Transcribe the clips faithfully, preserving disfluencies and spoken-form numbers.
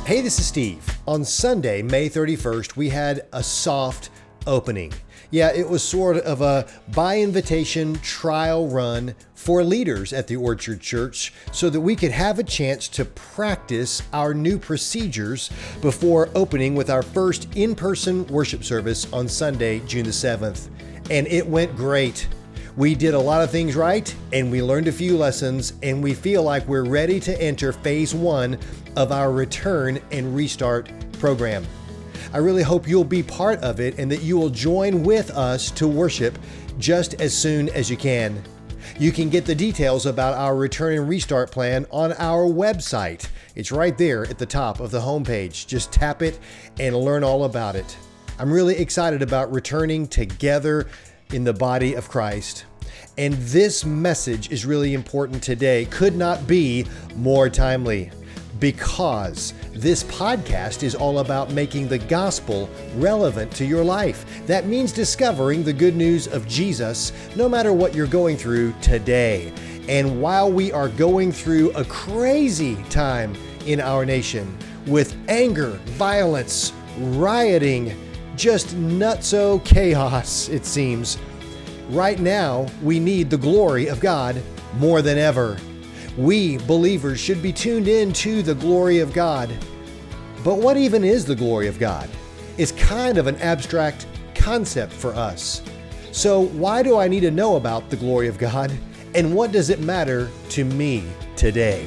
Hey, this is Steve. On Sunday, May thirty-first, we had a soft opening. Yeah, it was sort of a by invitation trial run for leaders at the Orchard Church so that we could have a chance to practice our new procedures before opening with our first in-person worship service on Sunday, June the seventh. And it went great. We did a lot of things right, and we learned a few lessons, and we feel like we're ready to enter phase one of our return and restart program. I really hope you'll be part of it and that you will join with us to worship just as soon as you can. You can get the details about our return and restart plan on our website. It's right there at the top of the homepage. Just tap it and learn all about it. I'm really excited about returning together in the body of Christ. And this message is really important today. Could not be more timely, because this podcast is all about making the gospel relevant to your life. That means discovering the good news of Jesus, no matter what you're going through today. And while we are going through a crazy time in our nation with anger, violence, rioting, just nutso chaos, it seems, right now we need the glory of God more than ever. We believers should be tuned in to the glory of God. But what even is the glory of God? It's kind of an abstract concept for us. So why do I need to know about the glory of God? And what does it matter to me today?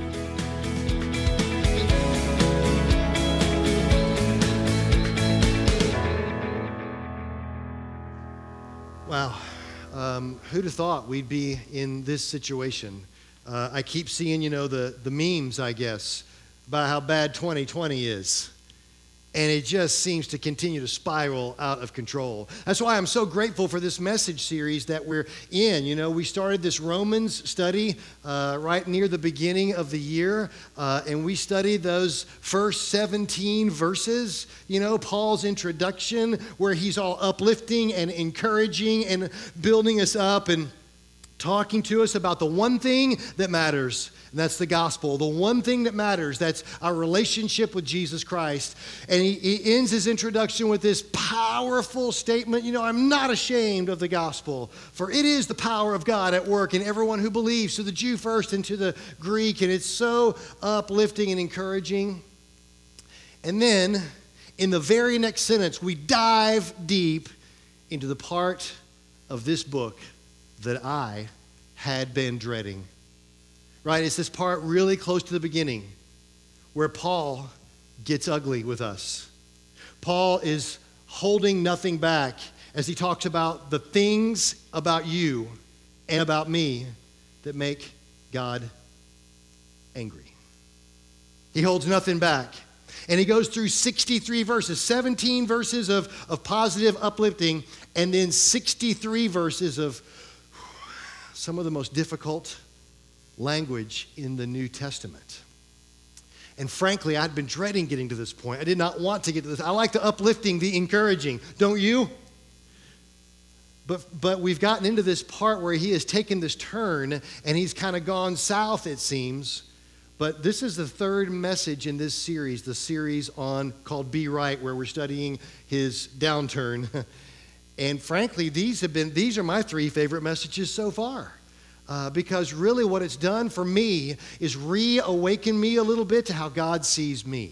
Wow. Um, who'd have thought we'd be in this situation? Uh, I keep seeing, you know, the, the memes, I guess, about how bad twenty twenty is. And it just seems to continue to spiral out of control. That's why I'm so grateful for this message series that we're in. You know, we started this Romans study uh, right near the beginning of the year, uh, and we studied those first seventeen verses, you know, Paul's introduction, where he's all uplifting and encouraging and building us up and talking to us about the one thing that matters, and that's the gospel. The one thing that matters, that's our relationship with Jesus Christ. And he, he ends his introduction with this powerful statement, you know, I'm not ashamed of the gospel, for it is the power of God at work in everyone who believes, to the Jew first and to the Greek. And it's so uplifting and encouraging. And then, in the very next sentence, we dive deep into the part of this book that I had been dreading. Right? It's this part really close to the beginning where Paul gets ugly with us. Paul is holding nothing back as he talks about the things about you and about me that make God angry. He holds nothing back. And he goes through sixty-three verses, seventeen verses of, of positive uplifting, and then sixty-three verses of some of the most difficult language in the New Testament. And frankly, I'd been dreading getting to this point. I did not want to get to this. I like the uplifting, the encouraging. Don't you? But, but we've gotten into this part where he has taken this turn and he's kind of gone south, it seems. But this is the third message in this series, the series on called Be Right, where we're studying his downturn. And frankly, these have been these are my three favorite messages so far. Uh, because really what it's done for me is reawaken me a little bit to how God sees me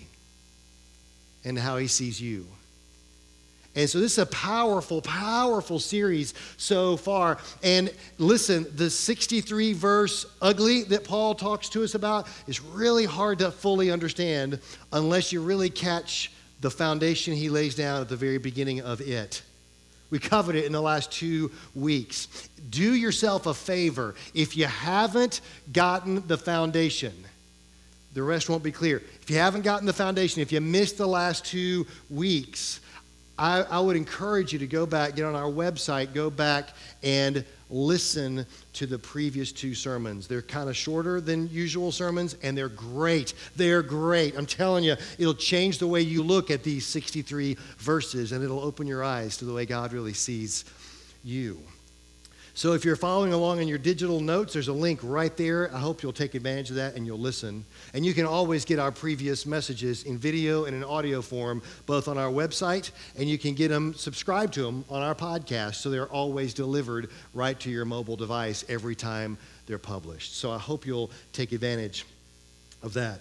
and how he sees you. And so this is a powerful, powerful series so far. And listen, the sixty-three verse ugly that Paul talks to us about is really hard to fully understand unless you really catch the foundation he lays down at the very beginning of it. We covered it in the last two weeks. Do yourself a favor. If you haven't gotten the foundation, the rest won't be clear. If you haven't gotten the foundation, if you missed the last two weeks, I, I would encourage you to go back, get on our website, go back and listen to the previous two sermons. They're kind of shorter than usual sermons, and they're great. They're great. I'm telling you, it'll change the way you look at these sixty-three verses, and it'll open your eyes to the way God really sees you. So if you're following along in your digital notes, there's a link right there. I hope you'll take advantage of that and you'll listen. And you can always get our previous messages in video and in audio form, both on our website, and you can get them, subscribe to them on our podcast, so they're always delivered right to your mobile device every time they're published. So I hope you'll take advantage of that.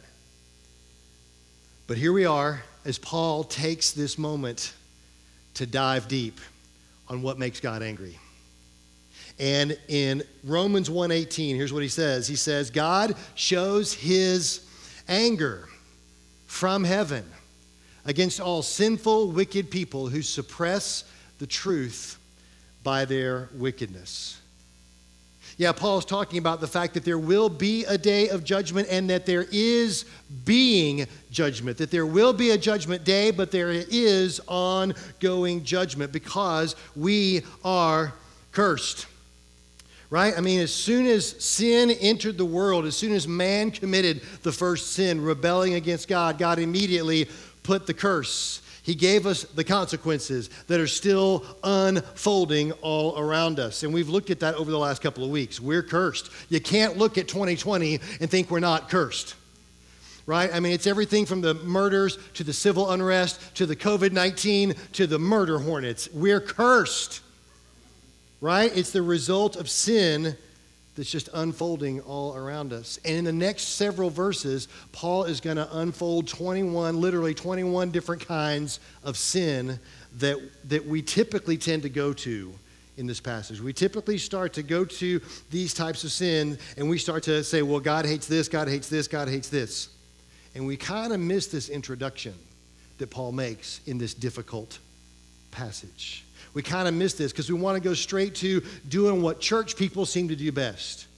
But here we are as Paul takes this moment to dive deep on what makes God angry. And in Romans one eighteen, here's what he says. He says, God shows his anger from heaven against all sinful, wicked people who suppress the truth by their wickedness. Yeah, Paul's talking about the fact that there will be a day of judgment and that there is being judgment, that there will be a judgment day, but there is ongoing judgment because we are cursed. Right? I mean, as soon as sin entered the world, as soon as man committed the first sin, rebelling against God, God immediately put the curse. He gave us the consequences that are still unfolding all around us. And we've looked at that over the last couple of weeks. We're cursed. You can't look at twenty twenty and think we're not cursed. Right? I mean, it's everything from the murders to the civil unrest to the covid nineteen to the murder hornets. We're cursed. Right? It's the result of sin that's just unfolding all around us. And in the next several verses, Paul is going to unfold twenty-one, literally twenty-one different kinds of sin that, that we typically tend to go to in this passage. We typically start to go to these types of sin and we start to say, well, God hates this, God hates this, God hates this. And we kind of miss this introduction that Paul makes in this difficult passage. We kind of miss this because we want to go straight to doing what church people seem to do best.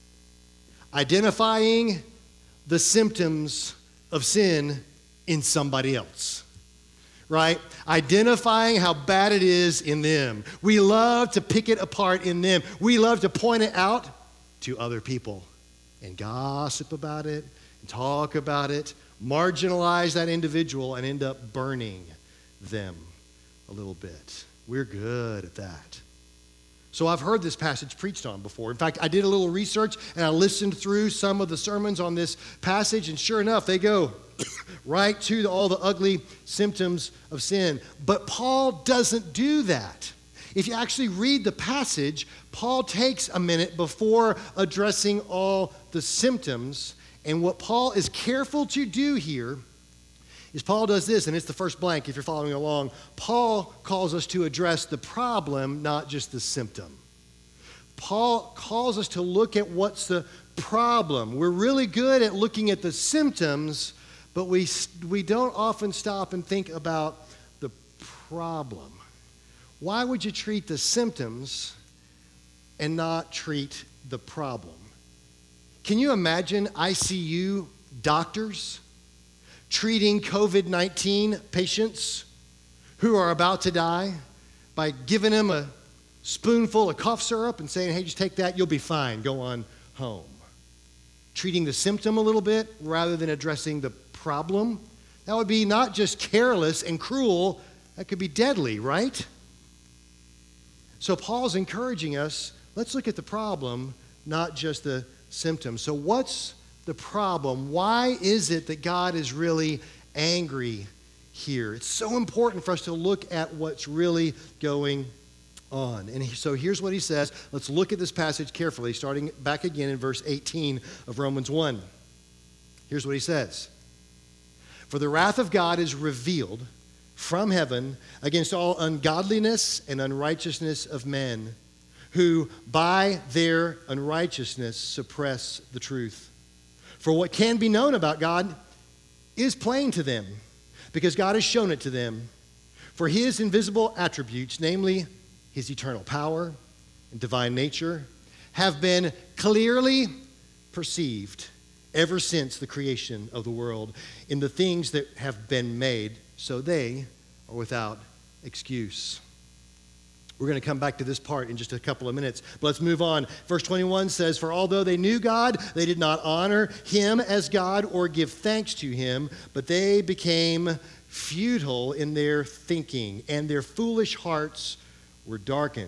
Identifying the symptoms of sin in somebody else. Right? Identifying how bad it is in them. We love to pick it apart in them. We love to point it out to other people and gossip about it and talk about it, marginalize that individual and end up burning them a little bit. We're good at that. So I've heard this passage preached on before. In fact, I did a little research and I listened through some of the sermons on this passage, and sure enough, they go right to the, all the ugly symptoms of sin. But Paul doesn't do that. If you actually read the passage, Paul takes a minute before addressing all the symptoms, and what Paul is careful to do here is Paul does this, and it's the first blank if you're following along. Paul calls us to address the problem, not just the symptom. Paul calls us to look at what's the problem. We're really good at looking at the symptoms, but we, we don't often stop and think about the problem. Why would you treat the symptoms and not treat the problem? Can you imagine I C U doctors treating covid nineteen patients who are about to die by giving them a spoonful of cough syrup and saying, hey, just take that, you'll be fine, go on home? Treating the symptom a little bit rather than addressing the problem. That would be not just careless and cruel, that could be deadly, right? So Paul's encouraging us, let's look at the problem, not just the symptom. So what's the problem? Why is it that God is really angry here? It's so important for us to look at what's really going on. And he, so here's what he says. Let's look at this passage carefully, starting back again in verse eighteen of Romans one. Here's what he says. For the wrath of God is revealed from heaven against all ungodliness and unrighteousness of men, who by their unrighteousness suppress the truth. For what can be known about God is plain to them, because God has shown it to them. For his invisible attributes, namely his eternal power and divine nature, have been clearly perceived ever since the creation of the world in the things that have been made, so they are without excuse. We're going to come back to this part in just a couple of minutes, but let's move on. Verse twenty-one says, for although they knew God, they did not honor him as God or give thanks to him, but they became futile in their thinking, and their foolish hearts were darkened.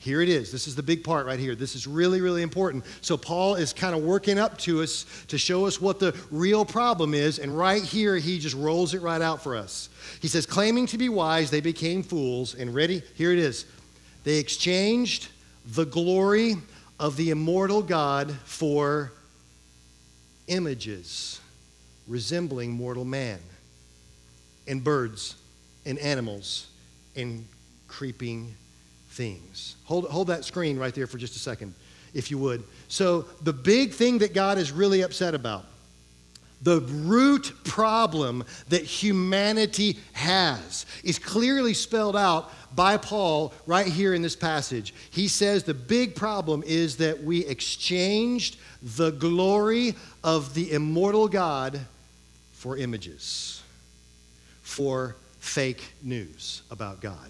Here it is. This is the big part right here. This is really, really important. So Paul is kind of working up to us to show us what the real problem is. And right here, he just rolls it right out for us. He says, claiming to be wise, they became fools. And ready? Here it is. They exchanged the glory of the immortal God for images resembling mortal man and birds and animals and creeping things. Hold, hold that screen right there for just a second, if you would. So the big thing that God is really upset about, the root problem that humanity has, is clearly spelled out by Paul right here in this passage. He says the big problem is that we exchanged the glory of the immortal God for images, for fake news about God.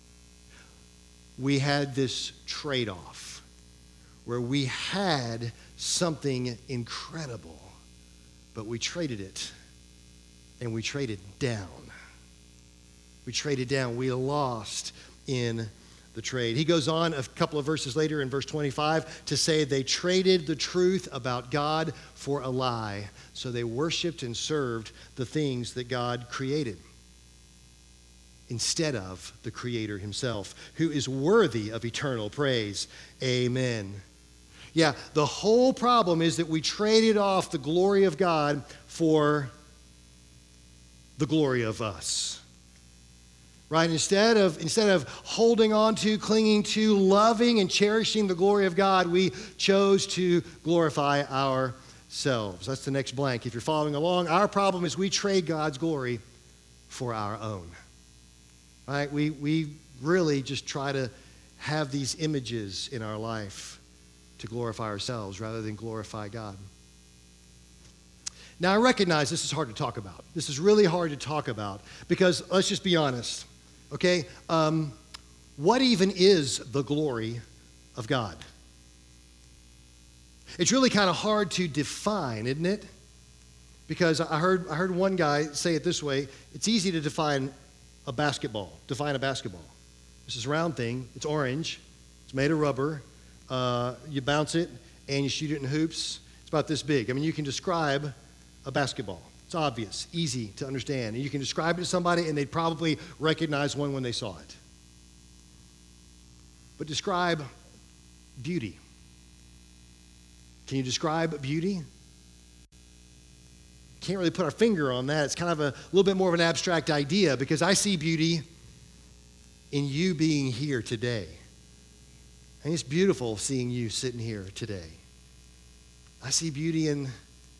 We had this trade-off where we had something incredible, but we traded it, and we traded down. We traded down. We lost in the trade. He goes on a couple of verses later in verse twenty-five to say they traded the truth about God for a lie, so they worshiped and served the things that God created instead of the Creator himself, who is worthy of eternal praise. Amen. Yeah, the whole problem is that we traded off the glory of God for the glory of us. Right? Instead of, instead of holding on to, clinging to, loving and cherishing the glory of God, we chose to glorify ourselves. That's the next blank. If you're following along, our problem is we trade God's glory for our own. Right? We, we really just try to have these images in our life to glorify ourselves rather than glorify God. Now, I recognize this is hard to talk about. This is really hard to talk about because, let's just be honest, okay? Um, what even is the glory of God? It's really kind of hard to define, isn't it? Because I heard, I heard one guy say it this way: it's easy to define a basketball, define a basketball. This is a round thing, it's orange, it's made of rubber, uh, you bounce it and you shoot it in hoops. It's about this big. I mean, you can describe a basketball. It's obvious, easy to understand. And you can describe it to somebody and they'd probably recognize one when they saw it. But describe beauty. Can you describe beauty? Can't really put our finger on that. It's kind of a little bit more of an abstract idea because I see beauty in you being here today. And it's beautiful seeing you sitting here today. I see beauty in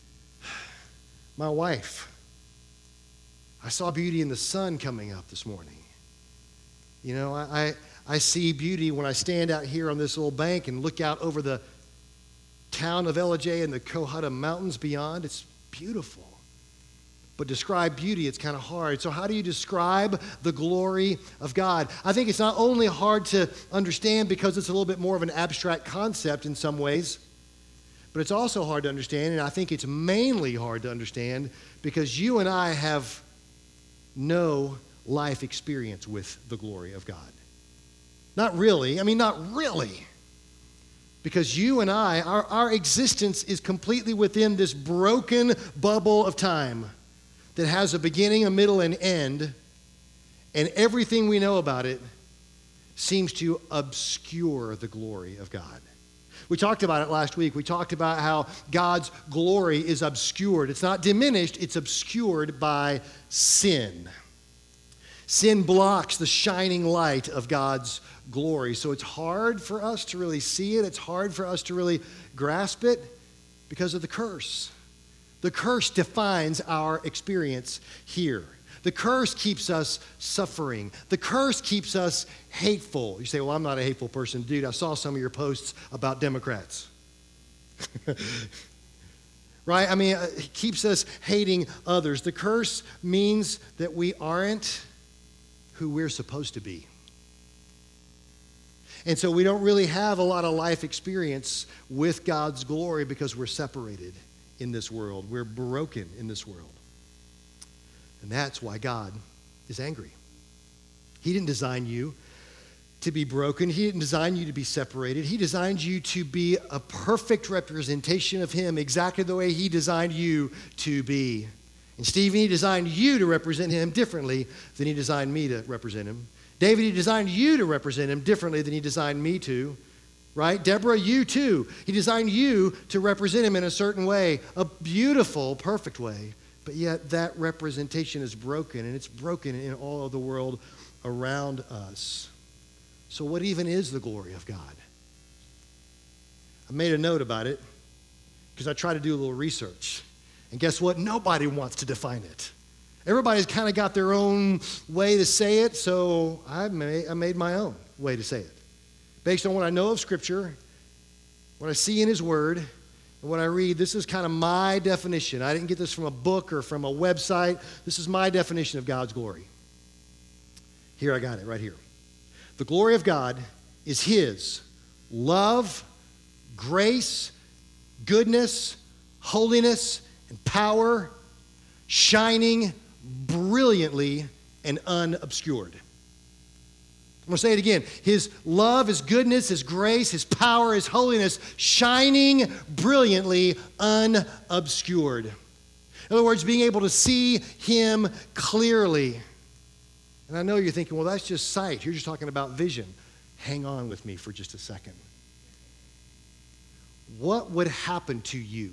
my wife. I saw beauty in the sun coming up this morning. You know, I, I, I see beauty when I stand out here on this little bank and look out over the town of Ellijay and the Cohutta Mountains beyond. It's beautiful. But describe beauty, it's kind of hard. So how do you describe the glory of God? I think it's not only hard to understand because it's a little bit more of an abstract concept in some ways, but it's also hard to understand, and I think it's mainly hard to understand because you and I have no life experience with the glory of God. Not really. I mean, not really. Because you and I, our, our existence is completely within this broken bubble of time that has a beginning, a middle, and end, and everything we know about it seems to obscure the glory of God. We talked about it last week. We talked about how God's glory is obscured. It's not diminished, it's obscured by sin. Sin blocks the shining light of God's glory. So it's hard for us to really see it. It's hard for us to really grasp it because of the curse. The curse defines our experience here. The curse keeps us suffering. The curse keeps us hateful. You say, well, I'm not a hateful person. Dude, I saw some of your posts about Democrats. Right? I mean, it keeps us hating others. The curse means that we aren't who we're supposed to be. And so we don't really have a lot of life experience with God's glory because we're separated in this world. We're broken in this world. And that's why God is angry. He didn't design you to be broken. He didn't design you to be separated. He designed you to be a perfect representation of him, exactly the way he designed you to be. And Stephen, he designed you to represent him differently than he designed me to represent him. David, he designed you to represent him differently than he designed me to. Right? Deborah, you too. He designed you to represent him in a certain way, a beautiful, perfect way. But yet that representation is broken, and it's broken in all of the world around us. So what even is the glory of God? I made a note about it because I tried to do a little research. And guess what? Nobody wants to define it. Everybody's kind of got their own way to say it, so I made, I made my own way to say it. Based on what I know of Scripture, what I see in His Word, and what I read, this is kind of my definition. I didn't get this from a book or from a website. This is my definition of God's glory. Here, I got it right here. The glory of God is His love, grace, goodness, holiness, and power, shining brilliantly and unobscured. I'm going to say it again. His love, His goodness, His grace, His power, His holiness, shining brilliantly unobscured. In other words, being able to see Him clearly. And I know you're thinking, well, that's just sight. You're just talking about vision. Hang on with me for just a second. What would happen to you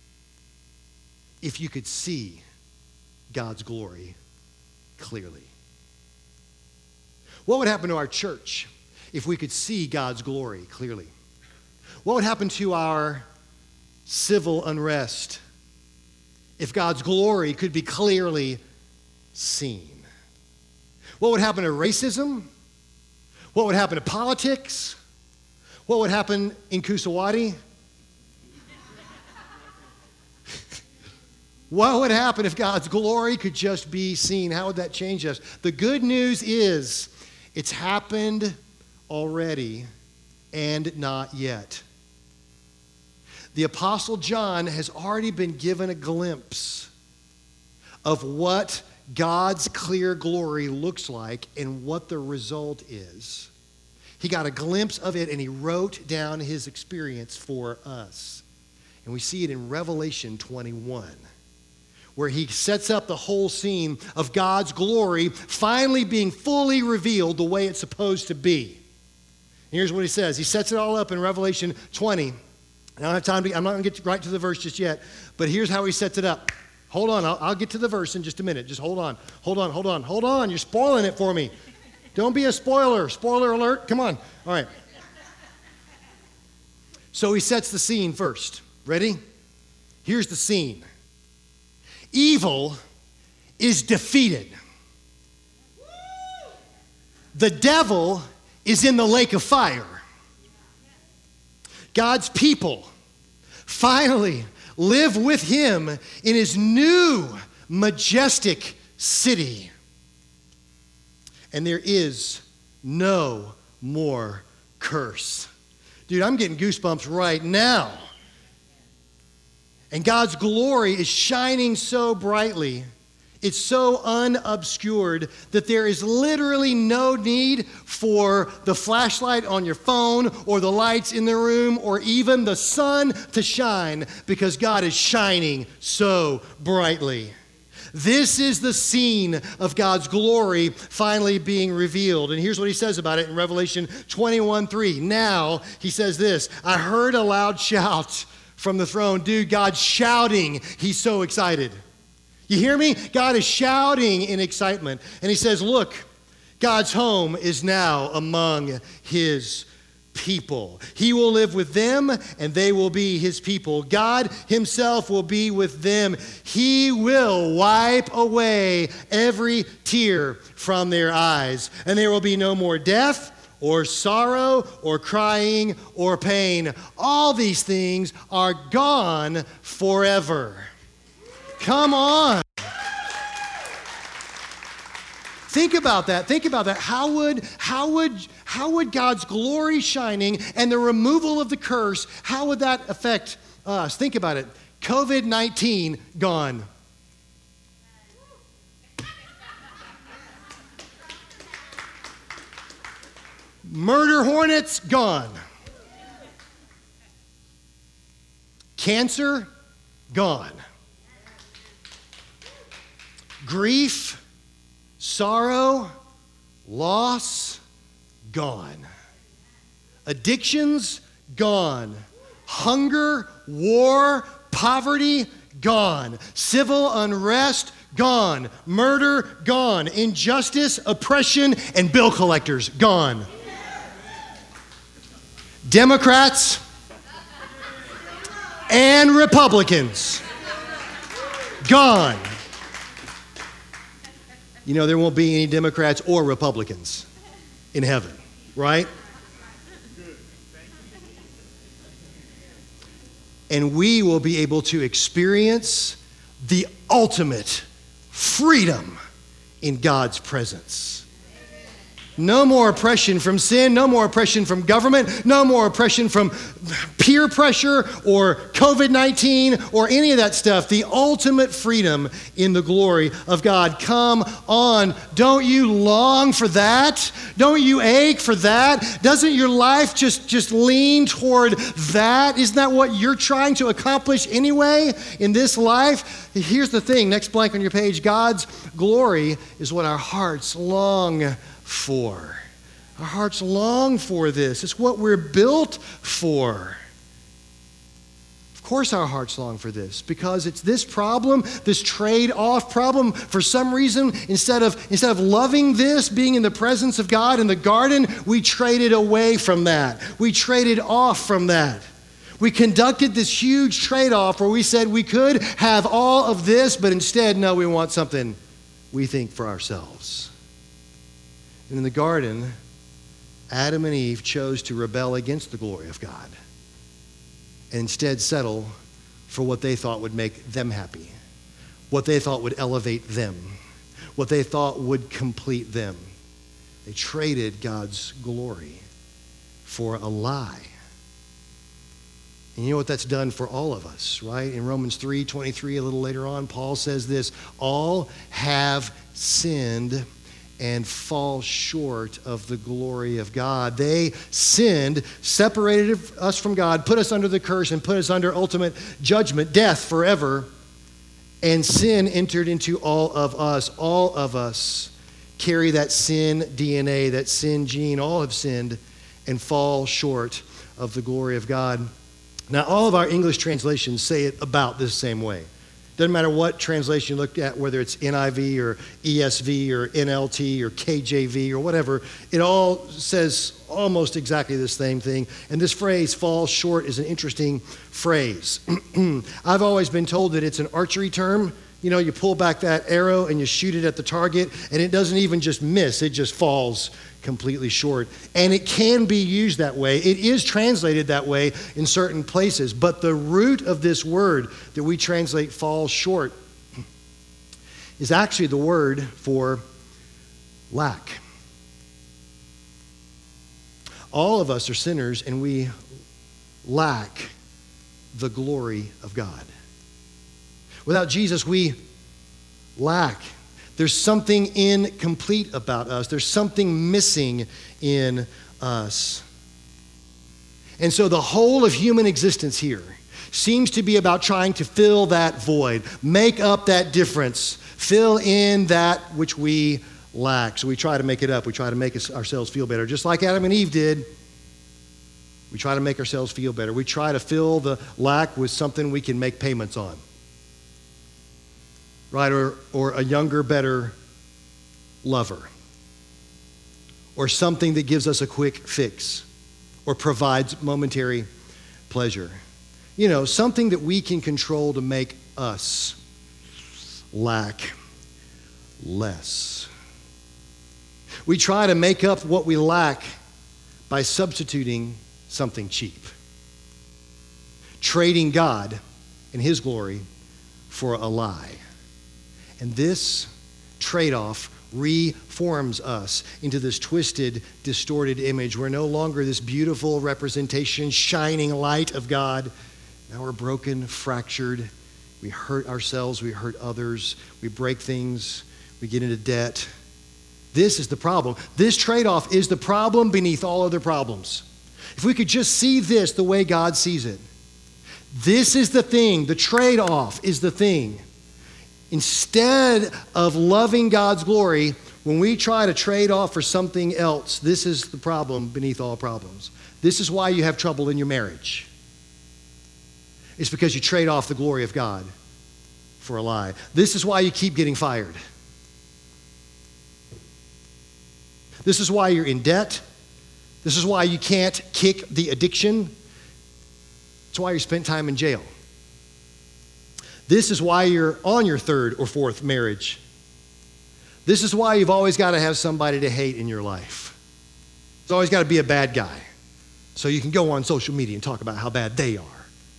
if you could see God's glory clearly? What would happen to our church if we could see God's glory clearly? What would happen to our civil unrest if God's glory could be clearly seen? What would happen to racism? What would happen to politics? What would happen in Kusawati? What would happen if God's glory could just be seen? How would that change us? The good news is it's happened already and not yet. The Apostle John has already been given a glimpse of what God's clear glory looks like and what the result is. He got a glimpse of it and he wrote down his experience for us. And we see it in Revelation twenty-one, where he sets up the whole scene of God's glory finally being fully revealed the way it's supposed to be. And here's what he says. He sets it all up in Revelation twenty. I don't have time to, I'm not going to get right to the verse just yet, but here's how he sets it up. Hold on, I'll, I'll get to the verse in just a minute. Just hold on, hold on, hold on, hold on. You're spoiling it for me. Don't be a spoiler. Spoiler alert. Come on. All right. So he sets the scene first. Ready? Here's the scene. Evil is defeated. The devil is in the lake of fire. God's people finally live with him in his new majestic city. And there is no more curse. Dude, I'm getting goosebumps right now. And God's glory is shining so brightly, it's so unobscured that there is literally no need for the flashlight on your phone or the lights in the room or even the sun to shine, because God is shining so brightly. This is the scene of God's glory finally being revealed. And here's what he says about it in Revelation twenty-one three. Now, he says this, I heard a loud shout from the throne. Dude, God's shouting. He's so excited. You hear me? God is shouting in excitement. And he says, look, God's home is now among his people. He will live with them and they will be his people. God himself will be with them. He will wipe away every tear from their eyes. And there will be no more death or sorrow or crying or pain. All these things are gone forever. Come on. Think about that. Think about that. How would, how would, how would God's glory shining and the removal of the curse, how would that affect us? Think about it. covid nineteen gone. Murder hornets, gone. Cancer, gone. Grief, sorrow, loss, gone. Addictions, gone. Hunger, war, poverty, gone. Civil unrest, gone. Murder, gone. Injustice, oppression, and bill collectors, gone. Democrats and Republicans, gone. You know, there won't be any Democrats or Republicans in heaven, right? And we will be able to experience the ultimate freedom in God's presence. No more oppression from sin, no more oppression from government, no more oppression from peer pressure or covid nineteen or any of that stuff. The ultimate freedom in the glory of God. Come on, don't you long for that? Don't you ache for that? Doesn't your life just, just lean toward that? Isn't that what you're trying to accomplish anyway in this life? Here's the thing, next blank on your page, God's glory is what our hearts long for. Our hearts long for this. It's what we're built for. Of course our hearts long for this because it's this problem, this trade-off problem. For some reason, instead of, instead of loving this, being in the presence of God in the garden, we traded away from that. We traded off from that. We conducted this huge trade-off where we said we could have all of this, but instead, no, we want something we think for ourselves. And in the garden, Adam and Eve chose to rebel against the glory of God and instead settle for what they thought would make them happy, what they thought would elevate them, what they thought would complete them. They traded God's glory for a lie. And you know what that's done for all of us, right? In Romans three twenty-three, a little later on, Paul says this, all have sinned and fall short of the glory of God. They sinned, separated us from God, put us under the curse, and put us under ultimate judgment, death forever. And sin entered into all of us. All of us carry that sin D N A, that sin gene. All have sinned and fall short of the glory of God. Now, all of our English translations say it about this same way. Doesn't matter what translation you look at, whether it's N I V or E S V or N L T or K J V or whatever, it all says almost exactly the same thing. And this phrase, fall short, is an interesting phrase. I've always been told that it's an archery term. You know, you pull back that arrow and you shoot it at the target, and it doesn't even just miss, it just falls completely short. And it can be used that way. It is translated that way in certain places. But the root of this word that we translate fall short is actually the word for lack. All of us are sinners and we lack the glory of God. Without Jesus, we lack. There's something incomplete about us. There's something missing in us. And so the whole of human existence here seems to be about trying to fill that void, make up that difference, fill in that which we lack. So we try to make it up. We try to make us, ourselves feel better, just like Adam and Eve did. We try to make ourselves feel better. We try to fill the lack with something we can make payments on. Right, or, or a younger, better lover, or something that gives us a quick fix, or provides momentary pleasure. You know, something that we can control to make us lack less. We try to make up what we lack by substituting something cheap, trading God and His glory for a lie. And this trade-off reforms us into this twisted, distorted image. We're no longer this beautiful representation, shining light of God. Now we're broken, fractured. We hurt ourselves, we hurt others, we break things, we get into debt. This is the problem. This trade-off is the problem beneath all other problems. If we could just see this the way God sees it. This is the thing. The trade-off is the thing. Instead of loving God's glory, when we try to trade off for something else, this is the problem beneath all problems. This is why you have trouble in your marriage. It's because you trade off the glory of God for a lie. This is why you keep getting fired. This is why you're in debt. This is why you can't kick the addiction. It's why you spent time in jail. This is why you're on your third or fourth marriage. This is why you've always got to have somebody to hate in your life. There's always got to be a bad guy. So you can go on social media and talk about how bad they are.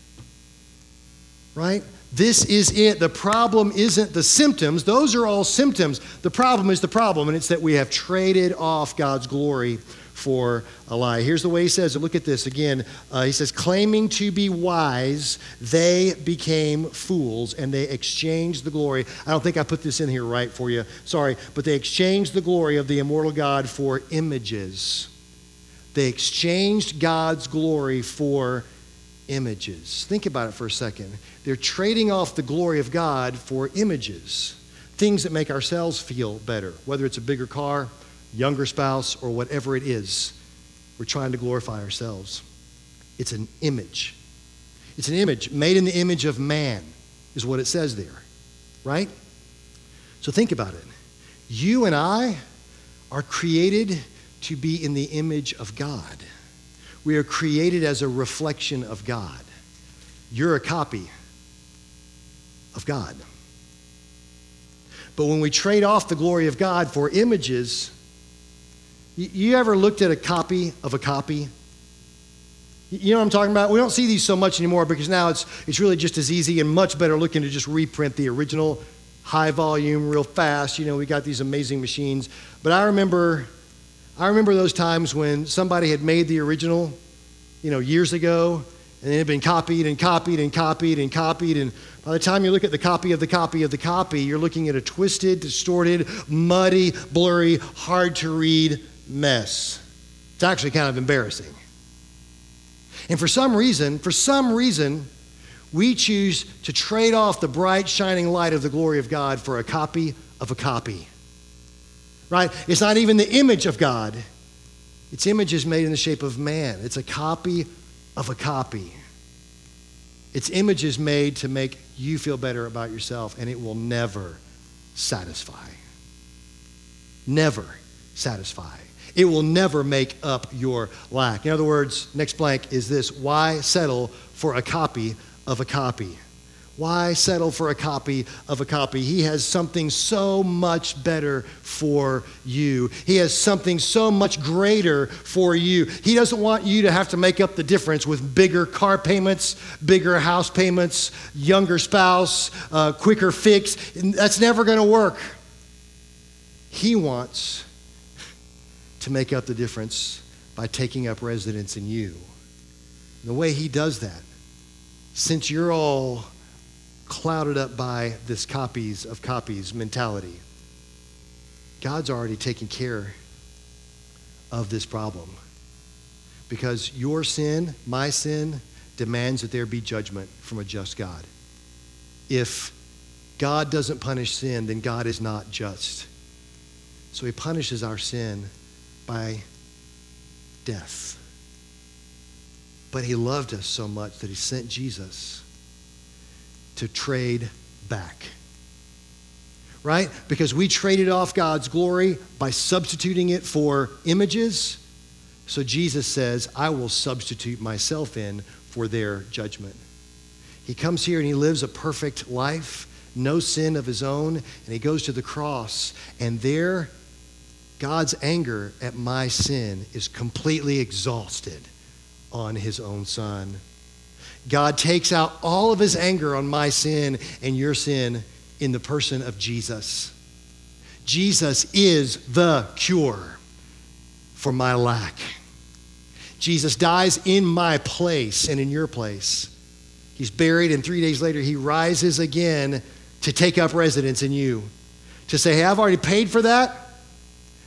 Right? This is it. The problem isn't the symptoms. Those are all symptoms. The problem is the problem, and it's that we have traded off God's glory for a lie. Here's the way he says it. Look at this again. Uh, he says, claiming to be wise, they became fools, and they exchanged the glory. I don't think I put this in here right for you. Sorry. But they exchanged the glory of the immortal God for images. They exchanged God's glory for images. Think about it for a second. They're trading off the glory of God for images, things that make ourselves feel better, whether it's a bigger car, younger spouse, or whatever it is. We're trying to glorify ourselves. It's an image. It's an image made in the image of man, is what it says there, right? So think about it. You and I are created to be in the image of God. We are created as a reflection of God. You're a copy of God. But when we trade off the glory of God for images, you, you ever looked at a copy of a copy? You know what I'm talking about? We don't see these so much anymore because now it's it's really just as easy and much better looking to just reprint the original, high volume, real fast. You know, we got these amazing machines. But I remember I remember those times when somebody had made the original, you know, years ago, and it had been copied and copied and copied and copied, and by the time you look at the copy of the copy of the copy, you're looking at a twisted, distorted, muddy, blurry, hard to read mess. It's actually kind of embarrassing. And for some reason, for some reason, we choose to trade off the bright, shining light of the glory of God for a copy of a copy. Right? It's not even the image of God. Its image is made in the shape of man. It's a copy of a copy. Its image is made to make you feel better about yourself, and it will never satisfy. Never satisfy. It will never make up your lack. In other words, next blank is this: why settle for a copy of a copy? Why settle for a copy of a copy? He has something so much better for you. He has something so much greater for you. He doesn't want you to have to make up the difference with bigger car payments, bigger house payments, younger spouse, uh, quicker fix. That's never going to work. He wants to make up the difference by taking up residence in you. And the way he does that, since you're all clouded up by this copies of copies mentality, God's already taken care of this problem. Because your sin, my sin, demands that there be judgment from a just God. If God doesn't punish sin, then God is not just. So he punishes our sin by death. But he loved us so much that he sent Jesus to trade back. Right? Because we traded off God's glory by substituting it for images. So Jesus says, I will substitute myself in for their judgment. He comes here and he lives a perfect life, no sin of his own, and he goes to the cross, and there God's anger at my sin is completely exhausted on his own son. God takes out all of his anger on my sin and your sin in the person of Jesus. Jesus is the cure for my lack. Jesus dies in my place and in your place. He's buried, and three days later he rises again to take up residence in you. To say, hey, I've already paid for that.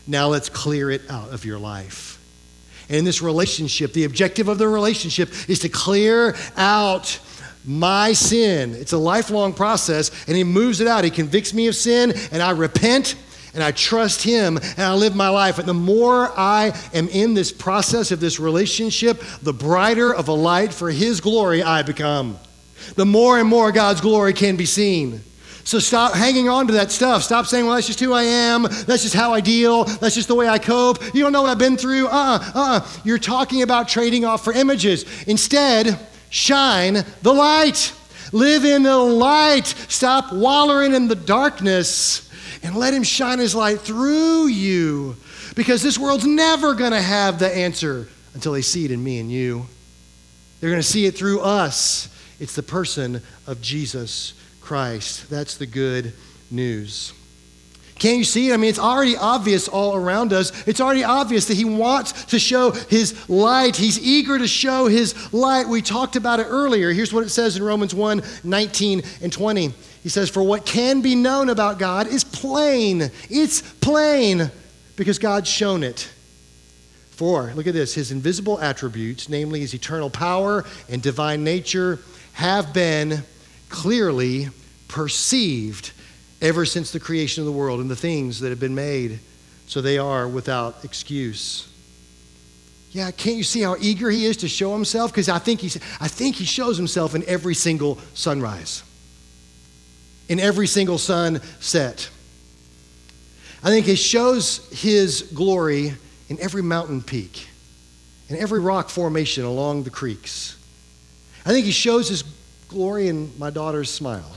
Now let's clear it out of your life. And in this relationship, the objective of the relationship is to clear out my sin. It's a lifelong process, and he moves it out. He convicts me of sin, and I repent, and I trust him, and I live my life. And the more I am in this process of this relationship, the brighter of a light for his glory I become. The more and more God's glory can be seen. So stop hanging on to that stuff. Stop saying, well, that's just who I am. That's just how I deal. That's just the way I cope. You don't know what I've been through. Uh-uh, uh-uh. You're talking about trading off for images. Instead, shine the light. Live in the light. Stop wallowing in the darkness and let him shine his light through you. Because this world's never going to have the answer until they see it in me and you. They're going to see it through us. It's the person of Jesus Christ. That's the good news. Can't you see it? I mean, it's already obvious all around us. It's already obvious that he wants to show his light. He's eager to show his light. We talked about it earlier. Here's what it says in Romans one, nineteen and twenty. He says, for what can be known about God is plain. It's plain because God's shown it. For, look at this, his invisible attributes, namely his eternal power and divine nature, have been clearly perceived ever since the creation of the world and the things that have been made, so they are without excuse. Yeah, can't you see how eager he is to show himself? Because I think he's, I think he shows himself in every single sunrise, in every single sunset. I think he shows his glory in every mountain peak, in every rock formation along the creeks. I think he shows his glory in my daughter's smile.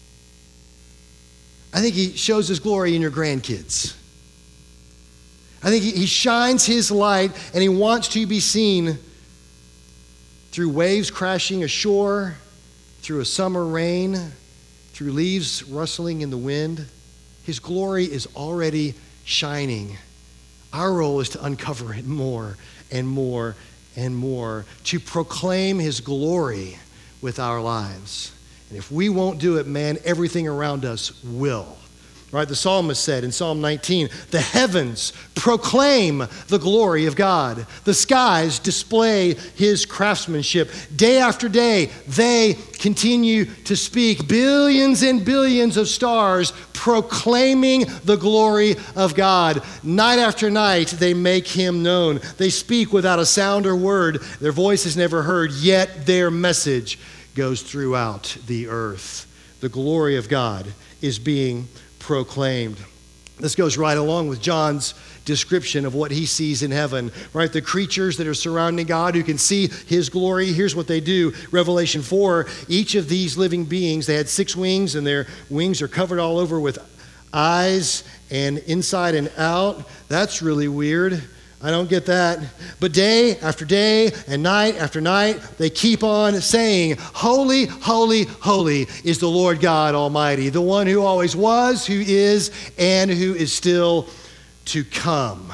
I think he shows his glory in your grandkids. I think he, he shines his light, and he wants to be seen through waves crashing ashore, through a summer rain, through leaves rustling in the wind. His glory is already shining. Our role is to uncover it more and more and more, to proclaim his glory with our lives. And if we won't do it, man, everything around us will. Right? The psalmist said in Psalm nineteen, the heavens proclaim the glory of God. The skies display his craftsmanship. Day after day, they continue to speak. Billions and billions of stars proclaiming the glory of God. Night after night, they make him known. They speak without a sound or word. Their voice is never heard, yet their message goes throughout the earth. The glory of God is being proclaimed. This goes right along with John's description of what he sees in heaven, right? The creatures that are surrounding God who can see his glory. Here's what they do. Revelation four, each of these living beings, they had six wings, and their wings are covered all over with eyes and inside and out. That's really weird. I don't get that. But day after day and night after night, they keep on saying, holy, holy, holy is the Lord God Almighty, the one who always was, who is, and who is still to come.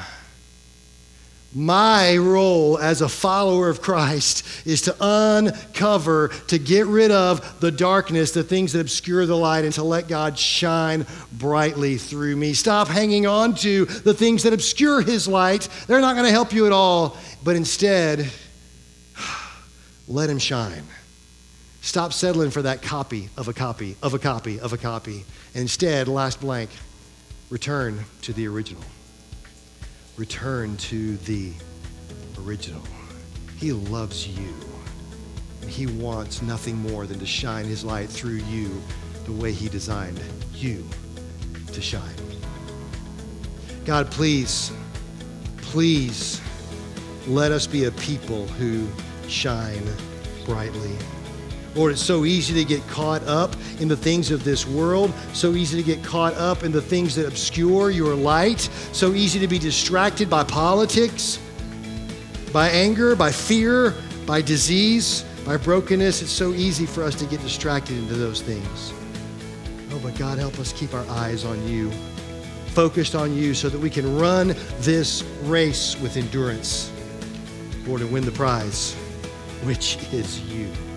My role as a follower of Christ is to uncover, to get rid of the darkness, the things that obscure the light, and to let God shine brightly through me. Stop hanging on to the things that obscure his light. They're not going to help you at all. But instead, let him shine. Stop settling for that copy of a copy of a copy of a copy. And instead, last blank, return to the original. Return to the original. He loves you. And he wants nothing more than to shine his light through you the way he designed you to shine. God, please, please let us be a people who shine brightly. Lord, it's so easy to get caught up in the things of this world, so easy to get caught up in the things that obscure your light, so easy to be distracted by politics, by anger, by fear, by disease, by brokenness. It's so easy for us to get distracted into those things. Oh, but God, help us keep our eyes on you, focused on you, so that we can run this race with endurance, Lord, and win the prize, which is you.